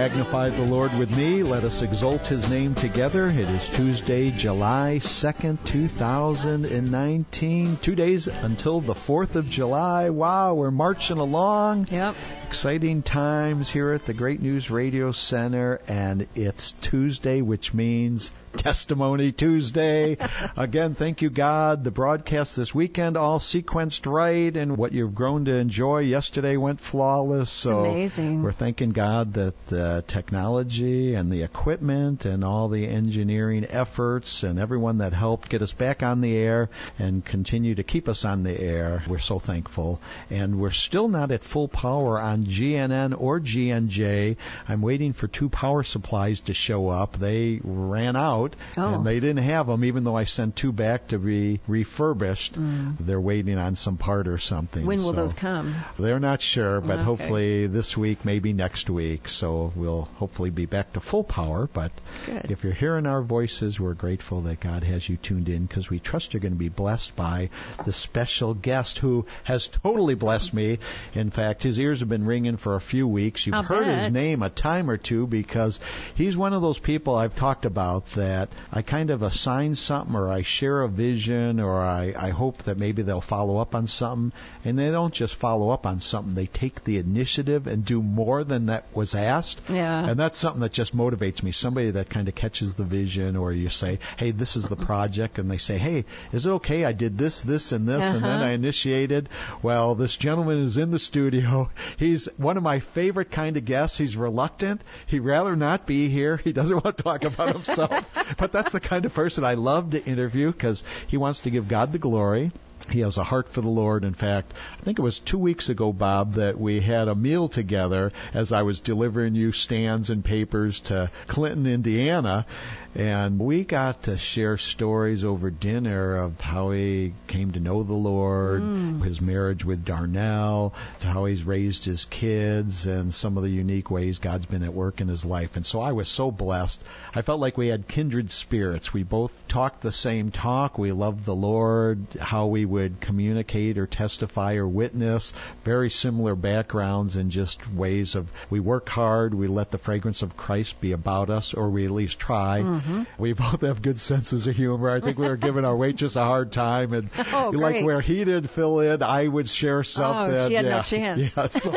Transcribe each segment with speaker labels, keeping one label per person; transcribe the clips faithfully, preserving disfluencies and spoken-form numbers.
Speaker 1: magnify the Lord with me. Let us exalt His name together. It is Tuesday, July second, two thousand nineteen. Two days until the fourth of July. Wow, we're marching along.
Speaker 2: Yep.
Speaker 1: Exciting times here at the Great News Radio Center, and it's Tuesday, which means Testimony Tuesday. Again, thank you, God. The broadcast this weekend all sequenced right, and what you've grown to enjoy yesterday went flawless. So
Speaker 2: amazing.
Speaker 1: We're thanking God that the technology and the equipment and all the engineering efforts and everyone that helped get us back on the air and continue to keep us on the air, we're so thankful. And we're still not at full power on G N N or G N J. I'm waiting for two power supplies to show up. They ran out.
Speaker 2: Oh.
Speaker 1: And they didn't have them, even though I sent two back to be refurbished.
Speaker 2: Mm.
Speaker 1: They're waiting on some part or something.
Speaker 2: When will
Speaker 1: so
Speaker 2: those come?
Speaker 1: They're not sure, but
Speaker 2: okay.
Speaker 1: hopefully this week, maybe next week. So we'll hopefully be back to full power. But
Speaker 2: Good.
Speaker 1: If you're hearing our voices, we're grateful that God has you tuned in, because we trust you're going to be blessed by the special guest who has totally blessed me. In fact, his ears have been ringing for a few weeks. You've
Speaker 2: I'll
Speaker 1: heard
Speaker 2: bet.
Speaker 1: his name a time or two, because he's one of those people I've talked about that I kind of assign something, or I share a vision, or I, I hope that maybe they'll follow up on something. And they don't just follow up on something. They take the initiative and do more than that was asked.
Speaker 2: Yeah.
Speaker 1: And that's something that just motivates me. Somebody that kind of catches the vision, or you say, hey, this is the project. And they say, hey, is it okay? I did this, this, and this,
Speaker 2: uh-huh.
Speaker 1: and then I initiated. Well, this gentleman is in the studio. He's one of my favorite kind of guests. He's reluctant. He'd rather not be here. He doesn't want to talk about himself. But that's the kind of person I love to interview, because he wants to give God the glory. He has a heart for the Lord. In fact, I think it was two weeks ago, Bob, that we had a meal together as I was delivering you stands and papers to Clinton, Indiana. And we got to share stories over dinner of how he came to know the Lord, mm. his marriage with Darnell, to how he's raised his kids, and some of the unique ways God's been at work in his life. And so I was so blessed. I felt like we had kindred spirits. We both talked the same talk. We loved the Lord, how we would communicate or testify or witness. Very similar backgrounds, and just ways of, we work hard, we let the fragrance of Christ be about us, or we at least try. Mm. Mm-hmm. We both have good senses of humor. I think we were giving our waitress a hard time, and
Speaker 2: oh,
Speaker 1: like where he did fill in, I would share something.
Speaker 2: Oh, she had
Speaker 1: yeah.
Speaker 2: no chance.
Speaker 1: Yeah, so,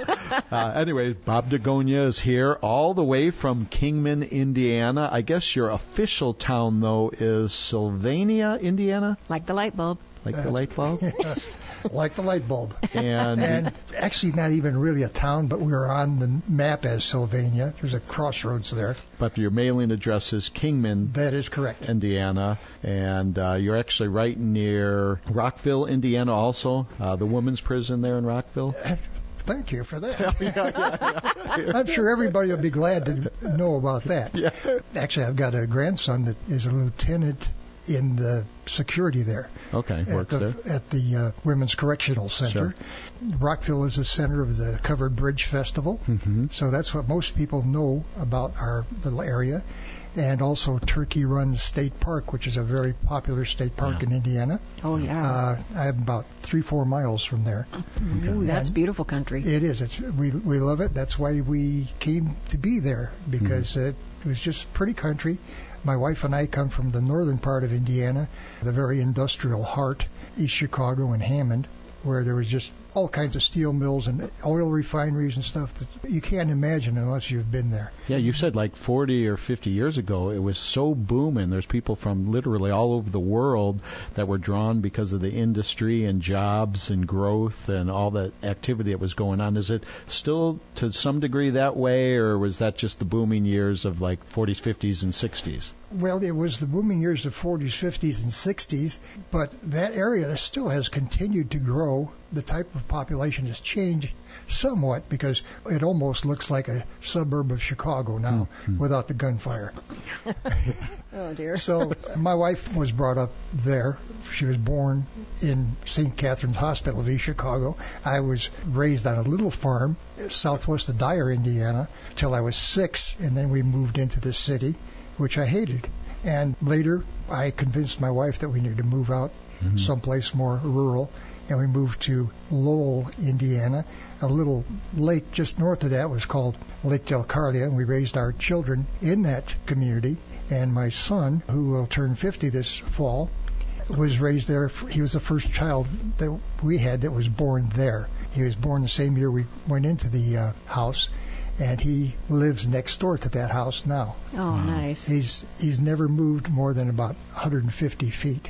Speaker 1: uh, anyway, Bob Dagonia is here all the way from Kingman, Indiana. I guess your official town, though, is Sylvania, Indiana?
Speaker 2: Like the light bulb.
Speaker 1: Like the light bulb?
Speaker 3: Yeah, like the light bulb.
Speaker 1: And,
Speaker 3: and actually not even really a town, but we were on the map as Sylvania. There's a crossroads there.
Speaker 1: But your mailing address is Kingman.
Speaker 3: That is correct.
Speaker 1: Indiana. And uh, you're actually right near Rockville, Indiana also, uh, the women's prison there in Rockville.
Speaker 3: Thank you for that.
Speaker 1: yeah, yeah, yeah.
Speaker 3: I'm sure everybody will be glad to know about that.
Speaker 1: Yeah.
Speaker 3: Actually, I've got a grandson that is a lieutenant in the security there.
Speaker 1: Okay, works
Speaker 3: at the,
Speaker 1: there.
Speaker 3: At the uh, Women's Correctional Center. Sure. Rockville is the center of the Covered Bridge Festival,
Speaker 1: mm-hmm.
Speaker 3: so that's what most people know about our little area. And also Turkey Run State Park, which is a very popular state park
Speaker 1: yeah.
Speaker 3: in Indiana.
Speaker 2: Oh, yeah.
Speaker 3: Uh, I'm about three, four miles from there.
Speaker 2: Ooh, okay. That's
Speaker 3: and
Speaker 2: beautiful country.
Speaker 3: It is. It's we we love it. That's why we came to be there, because mm-hmm. it was just pretty country. My wife and I come from the northern part of Indiana, the very industrial heart, East Chicago and Hammond, where there was just all kinds of steel mills and oil refineries and stuff that you can't imagine unless you've been there.
Speaker 1: Yeah, you said like forty or fifty years ago, it was so booming. There's people from literally all over the world that were drawn because of the industry and jobs and growth and all that activity that was going on. Is it still to some degree that way, or was that just the booming years of like forties, fifties, and sixties?
Speaker 3: Well, it was the booming years of forties, fifties, and sixties, but that area still has continued to grow. The type of population has changed somewhat, because it almost looks like a suburb of Chicago now, mm-hmm. without the gunfire.
Speaker 2: Oh, dear.
Speaker 3: So my wife was brought up there. She was born in Saint Catherine's Hospital of East Chicago. I was raised on a little farm southwest of Dyer, Indiana, till I was six, and then we moved into the city, which I hated. And later, I convinced my wife that we needed to move out mm-hmm. someplace more rural. And we moved to Lowell, Indiana. A little lake just north of that was called Lake Del Carlia, and we raised our children in that community. And my son, who will turn fifty this fall, was raised there. He was the first child that we had that was born there. He was born the same year we went into the uh, house, and he lives next door to that house now.
Speaker 2: Oh, nice.
Speaker 3: He's he's never moved more than about one hundred fifty feet.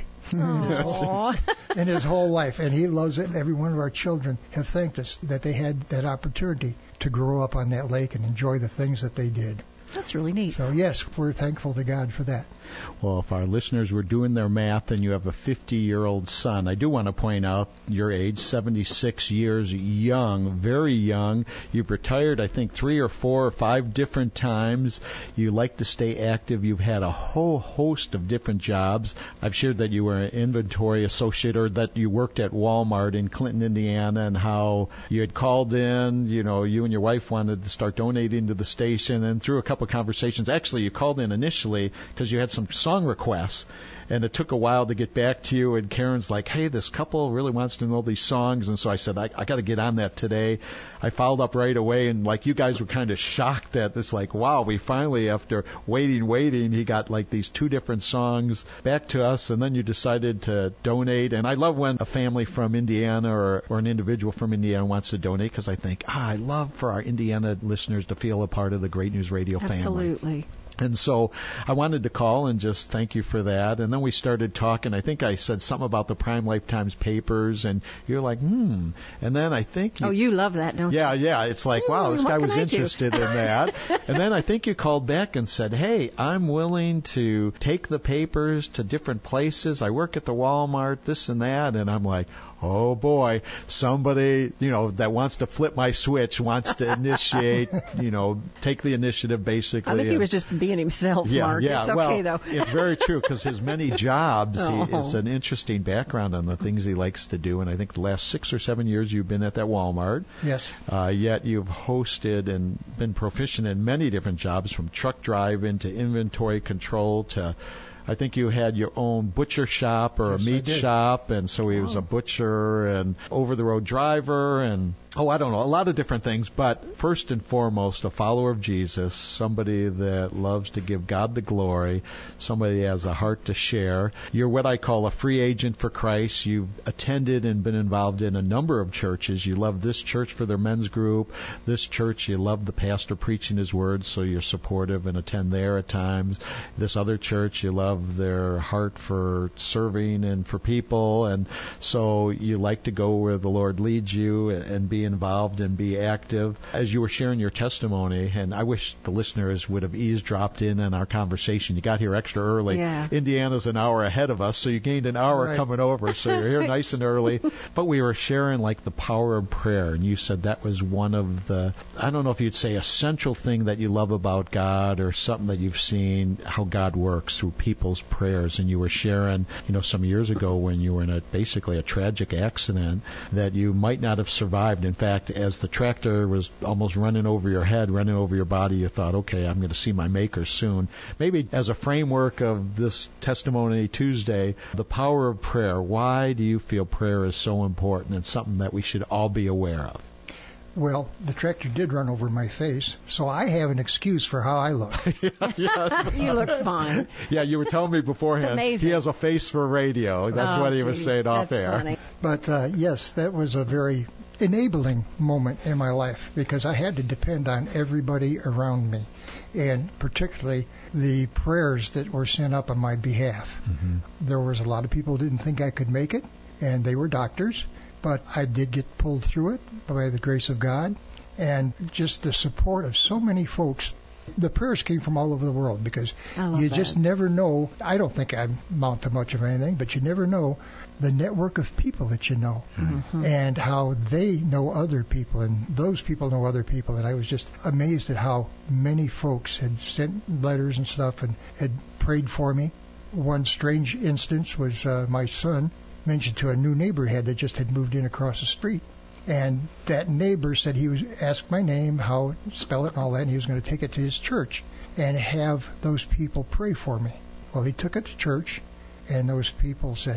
Speaker 3: in his whole life, and he loves it. Every one of our children have thanked us that they had that opportunity to grow up on that lake and enjoy the things that they did.
Speaker 2: That's really neat.
Speaker 3: So yes, we're thankful to God for that.
Speaker 1: Well, if our listeners were doing their math and you have a fifty-year-old son, I do want to point out your age, seventy-six years young, very young. You've retired, I think, three or four or five different times. You like to stay active. You've had a whole host of different jobs. I've shared that you were an inventory associate, or that you worked at Walmart in Clinton, Indiana, and how you had called in, you know, you and your wife wanted to start donating to the station, and through a couple of conversations, actually you called in initially because you had some song requests, and it took a while to get back to you, and Karen's like, hey, this couple really wants to know these songs, and so I said, I, I got to get on that today. I followed up right away, and like you guys were kind of shocked at this, like, wow, we finally, after waiting, waiting, he got like these two different songs back to us, and then you decided to donate. And I love when a family from Indiana or, or an individual from Indiana wants to donate, because I think, ah, I love for our Indiana listeners to feel a part of the Great News Radio family.
Speaker 2: Absolutely.
Speaker 1: And so I wanted to call and just thank you for that. And then we started talking. I think I said something about the Prime Lifetimes papers, and you're like, hmm. And then I think... You,
Speaker 2: oh, you love that, don't
Speaker 1: yeah,
Speaker 2: you?
Speaker 1: Yeah, yeah. It's like,
Speaker 2: mm,
Speaker 1: wow, this guy was
Speaker 2: I
Speaker 1: interested in that. And then I think you called back and said, hey, I'm willing to take the papers to different places. I work at the Walmart, this and that. And I'm like, oh, boy, somebody, you know, that wants to flip my switch, wants to initiate, you know, take the initiative, basically.
Speaker 2: I think he was just being himself,
Speaker 1: yeah,
Speaker 2: Mark.
Speaker 1: Yeah,
Speaker 2: it's okay,
Speaker 1: well,
Speaker 2: though.
Speaker 1: It's very true, because his many jobs,
Speaker 2: oh.
Speaker 1: he, it's an interesting background on the things he likes to do. And I think the last six or seven years you've been at that Walmart.
Speaker 3: Yes.
Speaker 1: Uh, yet you've hosted and been proficient in many different jobs, from truck driving to inventory control to... I think you had your own butcher shop or
Speaker 3: yes,
Speaker 1: a meat shop, and so he was
Speaker 2: oh.
Speaker 1: a butcher and over-the-road driver and, oh, I don't know, a lot of different things. But first and foremost, a follower of Jesus, somebody that loves to give God the glory, somebody that has a heart to share. You're what I call a free agent for Christ. You've attended and been involved in a number of churches. You love this church for their men's group. This church, you love the pastor preaching his word, so you're supportive and attend there at times. This other church, you love their heart for serving and for people, and so you like to go where the Lord leads you and be involved and be active. As you were sharing your testimony, and I wish the listeners would have eavesdropped in on our conversation. You got here extra early.
Speaker 2: Yeah.
Speaker 1: Indiana's an hour ahead of us, so you gained an hour
Speaker 3: right.
Speaker 1: coming over, so you're here nice and early. But we were sharing like the power of prayer, and you said that was one of the, I don't know if you'd say a central thing that you love about God, or something that you've seen how God works through people's prayers. And you were sharing, you know, some years ago when you were in a basically a tragic accident, that you might not have survived. In fact, as the tractor was almost running over your head, running over your body, you thought, okay, I'm going to see my Maker soon. Maybe as a framework of this Testimony Tuesday, the power of prayer. Why do you feel prayer is so important and something that we should all be aware of?
Speaker 3: Well, the tractor did run over my face, so I have an excuse for how I look.
Speaker 1: yeah,
Speaker 2: you look fine.
Speaker 1: Yeah, you were telling me beforehand he has a face for radio. That's
Speaker 2: oh,
Speaker 1: what he
Speaker 2: gee,
Speaker 1: was saying off
Speaker 2: that's
Speaker 1: air.
Speaker 2: Funny.
Speaker 3: But uh, yes, that was a very enabling moment in my life, because I had to depend on everybody around me, and particularly the prayers that were sent up on my behalf. Mm-hmm. There was a lot of people who didn't think I could make it, and they were doctors. But I did get pulled through it by the grace of God, and just the support of so many folks. The prayers came from all over the world, because you
Speaker 2: that.
Speaker 3: just never know. I don't think I amount to much of anything, but you never know the network of people that you know, mm-hmm. and how they know other people, and those people know other people. And I was just amazed at how many folks had sent letters and stuff and had prayed for me. One strange instance was uh, my son mentioned to a new neighbor he had that just had moved in across the street. And that neighbor said he was asked my name, how spell it and all that, and he was going to take it to his church and have those people pray for me. Well, he took it to church, and those people said,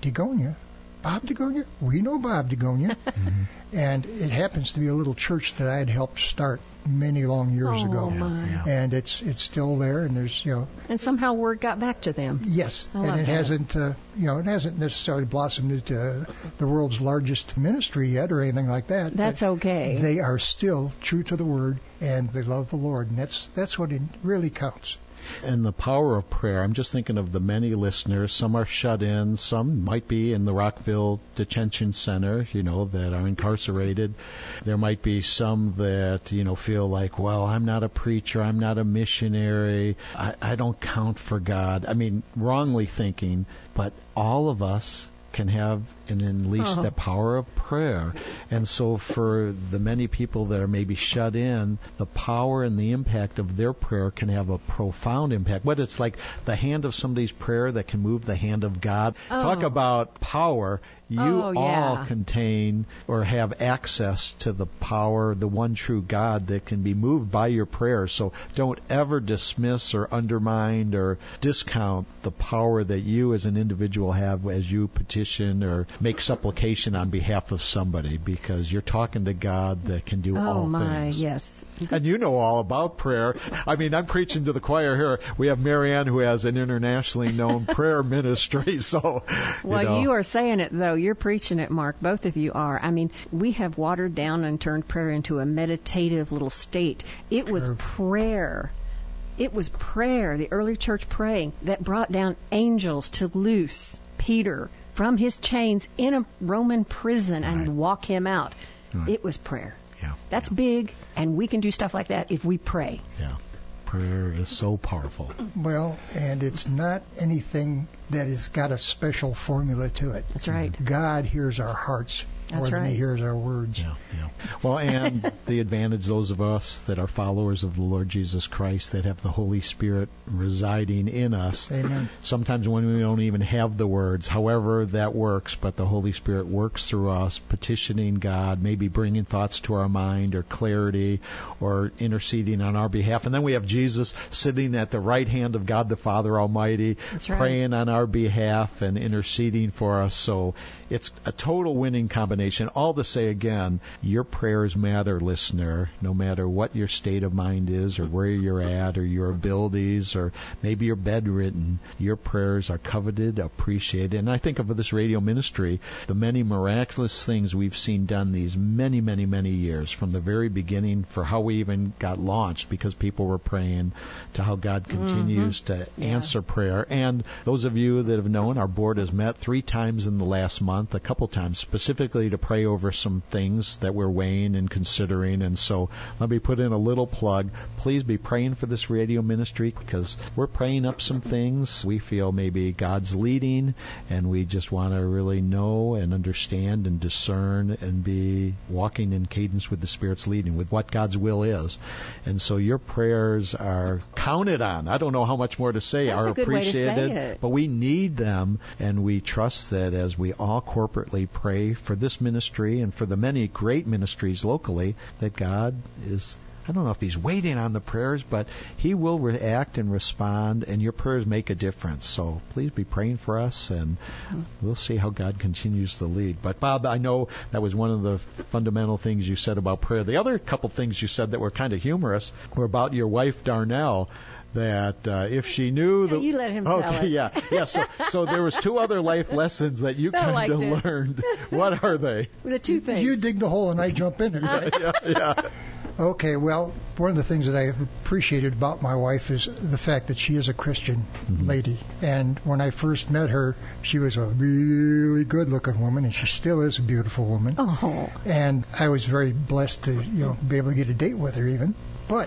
Speaker 3: Degonia? Bob Degonia? We know Bob Degonia. Mm-hmm. And it happens to be a little church that I had helped start many long years
Speaker 2: oh,
Speaker 3: ago.
Speaker 2: My.
Speaker 1: Yeah.
Speaker 3: And it's it's still there, and there's, you know...
Speaker 2: And somehow word got back to them.
Speaker 3: Yes.
Speaker 2: I
Speaker 3: and
Speaker 2: love
Speaker 3: it
Speaker 2: that.
Speaker 3: hasn't, uh, you know, it hasn't necessarily blossomed into uh, the world's largest ministry yet or anything like that.
Speaker 2: That's okay.
Speaker 3: They are still true to the Word, and they love the Lord, and that's that's what it really counts.
Speaker 1: And the power of prayer. I'm just thinking of the many listeners. Some are shut in. Some might be in the Rockville Detention Center, you know, that are incarcerated. There might be some that, you know, feel like, well, I'm not a preacher. I'm not a missionary. I, I don't count for God. I mean, wrongly thinking, but all of us can have and unleash
Speaker 2: oh.
Speaker 1: the power of prayer. And so for the many people that are maybe shut in, the power and the impact of their prayer can have a profound impact. But it's like the hand of somebody's prayer that can move the hand of God.
Speaker 2: Oh.
Speaker 1: Talk about power. You
Speaker 2: Oh, yeah.
Speaker 1: all contain or have access to the power, the one true God that can be moved by your prayers. So don't ever dismiss or undermine or discount the power that you as an individual have as you petition or make supplication on behalf of somebody, because you're talking to God that can do
Speaker 2: oh,
Speaker 1: all
Speaker 2: my,
Speaker 1: things.
Speaker 2: yes.
Speaker 1: And you know all about prayer. I mean, I'm preaching to the choir here. We have Marianne, who has an internationally known prayer ministry. So, you
Speaker 2: Well,
Speaker 1: know.
Speaker 2: you are saying it, though. You're preaching it, Mark. Both of you are. I mean, we have watered down and turned prayer into a meditative little state. It was
Speaker 3: Sure.
Speaker 2: prayer. It was prayer, the early church praying, that brought down angels to loose Peter from his chains in a Roman prison and
Speaker 1: Right.
Speaker 2: walk him out.
Speaker 1: Right.
Speaker 2: It was prayer.
Speaker 1: Yeah.
Speaker 2: That's big, and we can do stuff like that if we pray.
Speaker 1: Yeah. Prayer is so powerful.
Speaker 3: Well, and it's not anything that has got a special formula to it.
Speaker 2: That's right.
Speaker 3: God hears our hearts
Speaker 2: That's
Speaker 3: more than
Speaker 2: right.
Speaker 3: He hears our words.
Speaker 1: Yeah, yeah. Well, and the advantage, those of us that are followers of the Lord Jesus Christ, that have the Holy Spirit residing in us.
Speaker 3: Amen.
Speaker 1: Sometimes when we don't even have the words, however that works, but the Holy Spirit works through us, petitioning God, maybe bringing thoughts to our mind or clarity or interceding on our behalf. And then we have Jesus sitting at the right hand of God the Father Almighty,
Speaker 2: That's right.
Speaker 1: praying on our behalf and interceding for us. So it's a total winning combination. All to say again, your prayers matter, listener, no matter what your state of mind is or where you're at or your abilities or maybe you're bedridden. Your prayers are coveted, appreciated. And I think of this radio ministry, the many miraculous things we've seen done these many, many, many years, from the very beginning for how we even got launched because people were praying, to how God continues
Speaker 2: Mm-hmm.
Speaker 1: to
Speaker 2: Yeah.
Speaker 1: answer prayer. And those of you that have known, our board has met three times in the last month, a couple times specifically to pray over some things that we're weighing and considering. And so let me put in a little plug. Please be praying for this radio ministry, because we're praying up some things. We feel maybe God's leading, and we just want to really know and understand and discern and be walking in cadence with the Spirit's leading, with what God's will is. And so your prayers are counted on. I don't know how much more to say.
Speaker 2: That's
Speaker 1: Are
Speaker 2: a good way to say
Speaker 1: appreciated,
Speaker 2: it.
Speaker 1: but we need them, and we trust that as we all corporately pray for this ministry and for the many great ministries locally, that God is, I don't know if He's waiting on the prayers, but He will react and respond, and your prayers make a difference. So please be praying for us, and we'll see how God continues to lead. But Bob, I know that was one of the fundamental things you said about prayer. The other couple things you said that were kind of humorous were about your wife, Darnell, that uh, if she knew the...
Speaker 2: You let him
Speaker 1: okay,
Speaker 2: tell it.
Speaker 1: yeah. yeah so, so there was two other life lessons that you
Speaker 2: I
Speaker 1: kind of
Speaker 2: liked it.
Speaker 1: learned. What are they?
Speaker 2: The two things.
Speaker 3: You dig the hole and I jump in it, right?
Speaker 1: yeah, yeah.
Speaker 3: Okay, well, one of the things that I appreciated about my wife is the fact that she is a Christian
Speaker 1: Mm-hmm.
Speaker 3: lady. And when I first met her, she was a really good-looking woman, and she still is a beautiful woman.
Speaker 2: Oh.
Speaker 3: And I was very blessed to, you know, be able to get a date with her even. But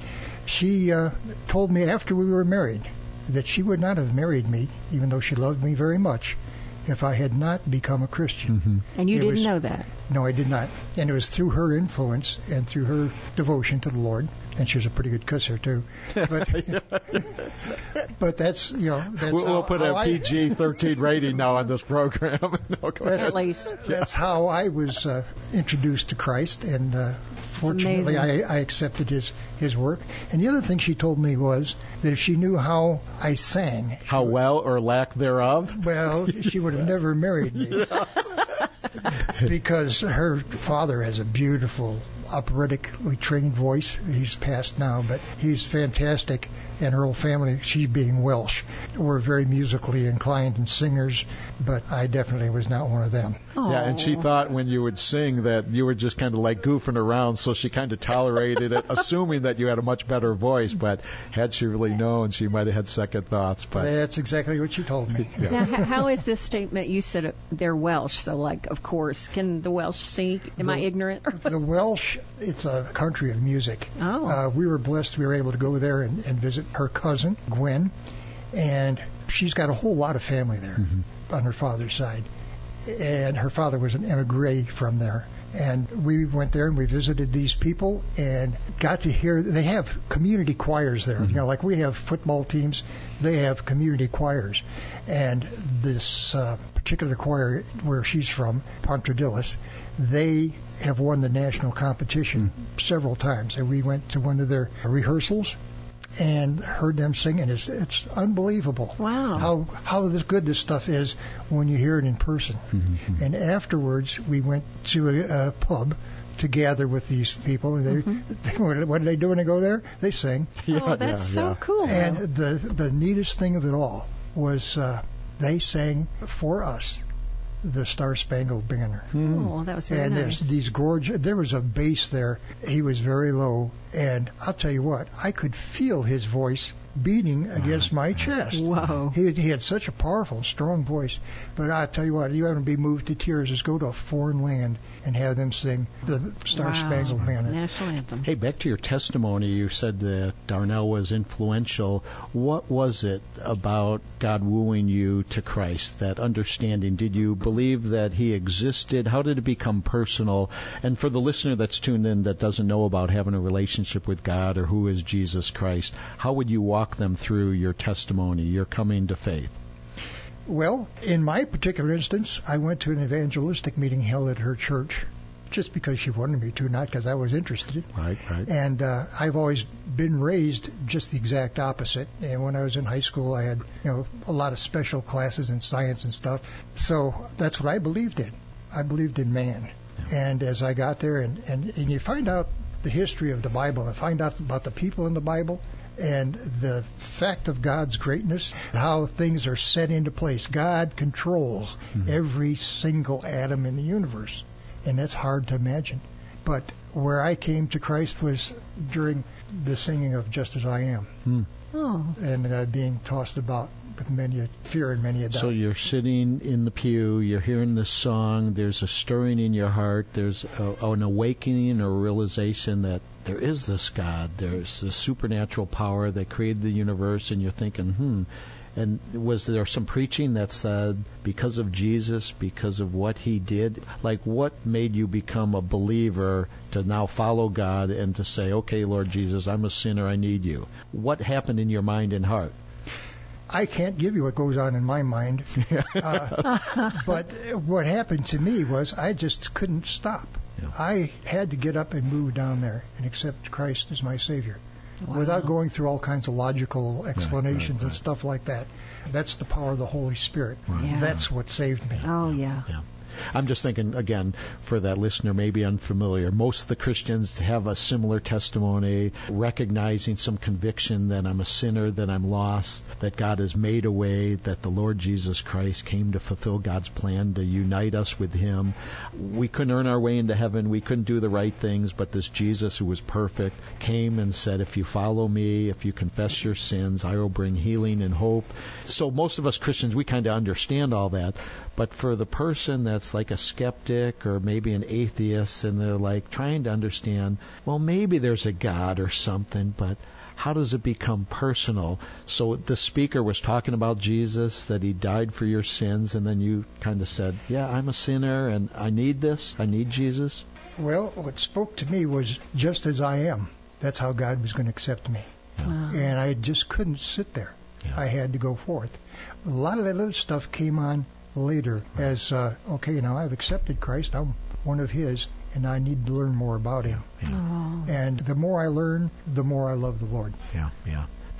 Speaker 3: she uh, told me after we were married that she would not have married me, even though she loved me very much, if I had not become a Christian.
Speaker 1: Mm-hmm.
Speaker 2: And you
Speaker 3: It
Speaker 2: didn't
Speaker 3: was-
Speaker 2: know that.
Speaker 3: No, I did not. And it was through her influence and through her devotion to the Lord. And she was a pretty good kisser, too. But, but that's, you know, that's
Speaker 1: We'll,
Speaker 3: how,
Speaker 1: we'll put
Speaker 3: how
Speaker 1: a
Speaker 3: I-
Speaker 1: P G thirteen rating now on this program. No, go ahead.
Speaker 3: That's-
Speaker 2: At least.
Speaker 3: That's how I was uh, introduced to Christ, and uh, fortunately I,
Speaker 2: amazing.
Speaker 3: I accepted his, his work. And the other thing she told me was that if she knew how I sang,
Speaker 1: How well or lack thereof?
Speaker 3: well, she would have never married me. Because her father has a beautiful, operatically trained voice. He's passed now, but he's fantastic. And her whole family, she being Welsh, were very musically inclined and singers, but I definitely was not one of them.
Speaker 2: Aww.
Speaker 1: Yeah, and she thought when you would sing that you were just kind of like goofing around, so she kind of tolerated it, assuming that you had a much better voice. But had she really known, she might have had second thoughts. But
Speaker 3: that's exactly what she told me.
Speaker 1: Yeah.
Speaker 2: Now, h- how is this statement? You said it, they're Welsh, so like, of course, can the Welsh sing? Am
Speaker 3: the,
Speaker 2: I ignorant?
Speaker 3: The Welsh, it's a country of music.
Speaker 2: Oh.
Speaker 3: Uh, we were blessed we were able to go there and, and visit her cousin, Gwen, and she's got a whole lot of family there mm-hmm. on her father's side. And her father was an emigre from there. And we went there and we visited these people and got to hear, they have community choirs there. Mm-hmm. You know, like we have football teams, they have community choirs. And this uh, particular choir where she's from, Pontradillas, they have won the national competition mm-hmm. several times. And we went to one of their rehearsals and heard them sing, and it's it's unbelievable.
Speaker 2: Wow!
Speaker 3: How how this good this stuff is when you hear it in person. Mm-hmm. And afterwards, we went to a, a pub to gather with these people. And they, mm-hmm. they, what do they do when they go there? They sing.
Speaker 2: Yeah, oh, that's
Speaker 1: yeah,
Speaker 2: so
Speaker 1: yeah.
Speaker 2: cool.
Speaker 3: And the the neatest thing of it all was uh, they sang for us the Star Spangled Banner.
Speaker 2: Mm. Oh, that was very
Speaker 3: and
Speaker 2: nice.
Speaker 3: And there's these gorgeous, there was a bass there. He was very low. And I'll tell you what, I could feel his voice beating against my chest.
Speaker 2: Whoa.
Speaker 3: He, he had such a powerful, strong voice. But I'll tell you what, you want to be moved to tears, is go to a foreign land and have them sing the Star
Speaker 2: wow.
Speaker 3: Spangled Banner.
Speaker 2: National anthem.
Speaker 1: Hey, back to your testimony, you said that Darnell was influential. What was it about God wooing you to Christ, that understanding? Did you believe that He existed? How did it become personal? And for the listener that's tuned in that doesn't know about having a relationship with God or who is Jesus Christ, how would you walk them through your testimony, your coming to faith?
Speaker 3: Well, in my particular instance, I went to an evangelistic meeting held at her church just because she wanted me to, not because I was interested.
Speaker 1: Right, right.
Speaker 3: And uh, I've always been raised just the exact opposite. And when I was in high school, I had, you know, a lot of special classes in science and stuff. So that's what I believed in. I believed in man. Yeah. And as I got there, and, and, and you find out the history of the Bible and find out about the people in the Bible, and the fact of God's greatness, how things are set into place. God controls mm-hmm. every single atom in the universe, and that's hard to imagine. But where I came to Christ was during the singing of Just As I Am,
Speaker 1: mm.
Speaker 2: oh.
Speaker 3: and uh, being tossed about with many a fear and many a doubt.
Speaker 1: So you're sitting in the pew, you're hearing this song, there's a stirring in your heart, there's a, an awakening or realization that there is this God, there's this supernatural power that created the universe, and you're thinking, hmm, and was there some preaching that said, because of Jesus, because of what He did, like what made you become a believer to now follow God and to say, okay, Lord Jesus, I'm a sinner, I need you? What happened in your mind and heart?
Speaker 3: I can't give you what goes on in my mind. uh, but what happened to me was I just couldn't stop. Yeah. I had to get up and move down there and accept Christ as my Savior. Wow. Without going through all kinds of logical explanations right, right, right. and stuff like that. That's the power of the Holy Spirit. Right. Yeah. That's what saved me.
Speaker 2: Oh, yeah.
Speaker 1: yeah. I'm just thinking, again, for that listener maybe unfamiliar, most of the Christians have a similar testimony, recognizing some conviction that I'm a sinner, that I'm lost, that God has made a way, that the Lord Jesus Christ came to fulfill God's plan to unite us with Him. We couldn't earn our way into heaven. We couldn't do the right things, but this Jesus who was perfect came and said, if you follow me, if you confess your sins, I will bring healing and hope. So most of us Christians, we kind of understand all that. But for the person that's like a skeptic or maybe an atheist, and they're like trying to understand, well, maybe there's a God or something, but how does it become personal? So the speaker was talking about Jesus, that He died for your sins, and then you kind of said, yeah, I'm a sinner and I need this, I need Jesus.
Speaker 3: Well, what spoke to me was just as I am. That's how God was going to accept me.
Speaker 2: Yeah. Wow.
Speaker 3: And I just couldn't sit there. Yeah. I had to go forth. A lot of that other stuff came on later as, uh, okay, now I've accepted Christ, I'm one of His, and I need to learn more about Him.
Speaker 1: Yeah.
Speaker 3: And the more I learn, the more I love the Lord.
Speaker 1: Yeah, yeah. That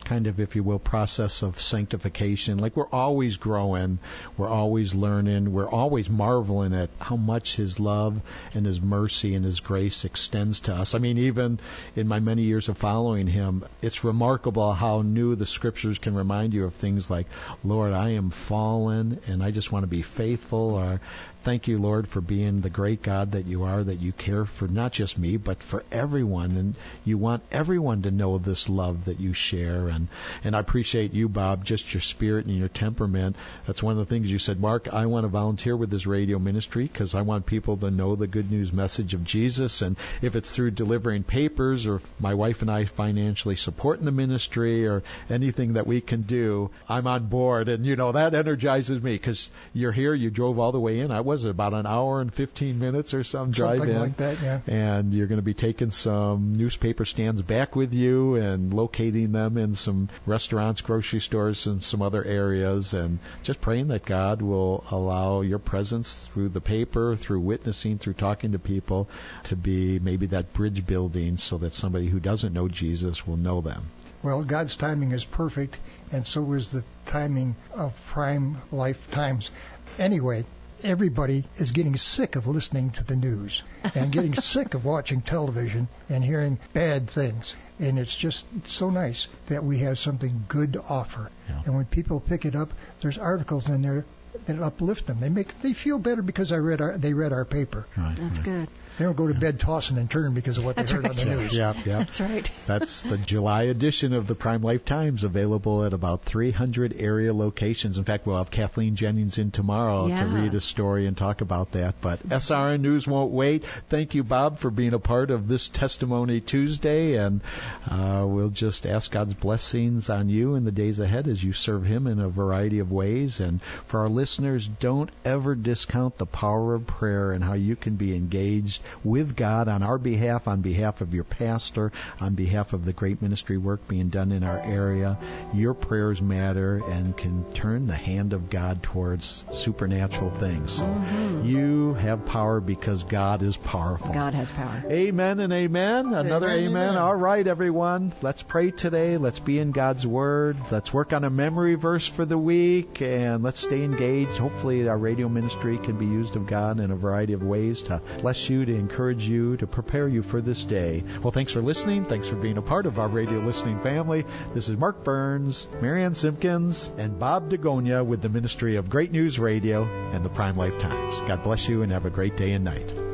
Speaker 1: kind of, if you will, process of sanctification. Like we're always growing, we're always learning, we're always marveling at how much His love and His mercy and His grace extends to us. I mean, even in my many years of following Him, it's remarkable how new the Scriptures can remind you of things like, Lord, I am fallen and I just want to be faithful, or thank you, Lord, for being the great God that you are, that you care for not just me, but for everyone. And you want everyone to know this love that you share. And, and I appreciate you, Bob, just your spirit and your temperament. That's one of the things you said, Mark, I want to volunteer with this radio ministry because I want people to know the good news message of Jesus. And if it's through delivering papers, or if my wife and I financially supporting the ministry, or anything that we can do, I'm on board. And, you know, that energizes me because you're here, you drove all the way in. I was it about an hour and fifteen minutes or some drive
Speaker 3: Something
Speaker 1: in,
Speaker 3: like that, yeah.
Speaker 1: And you're going to be taking some newspaper stands back with you and locating them in some restaurants, grocery stores, and some other areas, and just praying that God will allow your presence through the paper, through witnessing, through talking to people, to be maybe that bridge building so that somebody who doesn't know Jesus will know them.
Speaker 3: Well, God's timing is perfect, and so is the timing of Prime Life Times. Anyway, everybody is getting sick of listening to the news and getting sick of watching television and hearing bad things. And it's just so nice that we have something good to offer.
Speaker 1: Yeah.
Speaker 3: And when people pick it up, there's articles in there that uplift them. They make they feel better because I read our, they read our paper.
Speaker 1: Right,
Speaker 2: That's
Speaker 1: right.
Speaker 2: good.
Speaker 3: They don't go to bed tossing and turning because of what
Speaker 2: That's
Speaker 3: they heard
Speaker 2: right.
Speaker 3: on the news.
Speaker 1: Yeah, yeah.
Speaker 2: That's right.
Speaker 1: That's the July edition of the Prime Life Times, available at about three hundred area locations. In fact, we'll have Kathleen Jennings in tomorrow
Speaker 2: Yeah.
Speaker 1: to read a story and talk about that. But S R N News won't wait. Thank you, Bob, for being a part of this Testimony Tuesday. And uh, we'll just ask God's blessings on you in the days ahead as you serve Him in a variety of ways. And for our listeners, don't ever discount the power of prayer and how you can be engaged with God on our behalf, on behalf of your pastor, on behalf of the great ministry work being done in our area. Your prayers matter and can turn the hand of God towards supernatural things. So
Speaker 2: Mm-hmm.
Speaker 1: you have power because God is powerful.
Speaker 2: God has power.
Speaker 1: Amen and amen. Another amen,
Speaker 3: Amen, amen.
Speaker 1: All right, everyone. Let's pray today. Let's be in God's Word. Let's work on a memory verse for the week, and let's stay engaged. Hopefully our radio ministry can be used of God in a variety of ways to bless you, to encourage you, to prepare you for this day. Well, thanks for listening. Thanks for being a part of our radio listening family. This is Mark Burns, Marianne Simpkins, and Bob Dagonia with the Ministry of Great News Radio and the Prime Life Times. God bless you and have a great day and night.